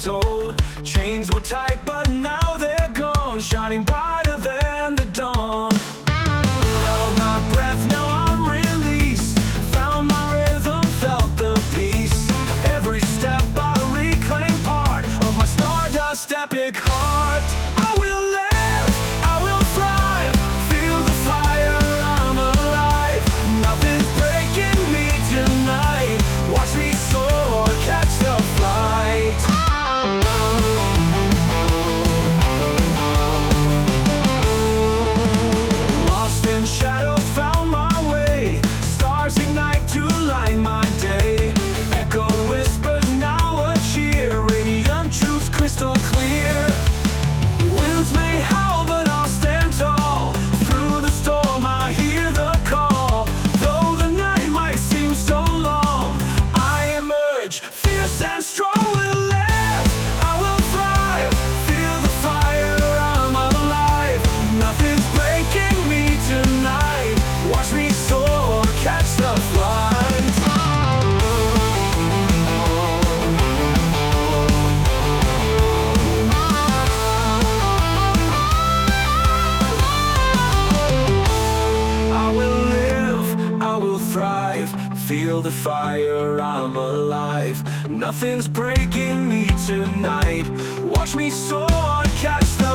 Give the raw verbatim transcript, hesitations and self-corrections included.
told. Chains were tight, but now they're gone, shining brighter than the dawn. Held my breath, now I'm released. Found my rhythm, felt the peace. Every step I reclaim part of my stardust epic heart. I will live, I will thrive. Feel the fire, I'm alive. Nothing's breaking me tonight. Watch me soar, catch the flight. Lost in shadow, found my way. Stars ignite to light my day. Echo whispers, now a cheer. Radiant truth crystal clear. Winds may howl, but I'll stand tall. Through the storm I hear the call. Though the night might seem so long, I emerge, fierce and strong. Will live, I will thrive. Feel the fire, I'm alive. Nothing's breaking me tonight. Watch me soar, catch the flight. I will live, I will thrive. Feel the fire, I'm alive. Nothing's breaking me tonight. Watch me soar, catch the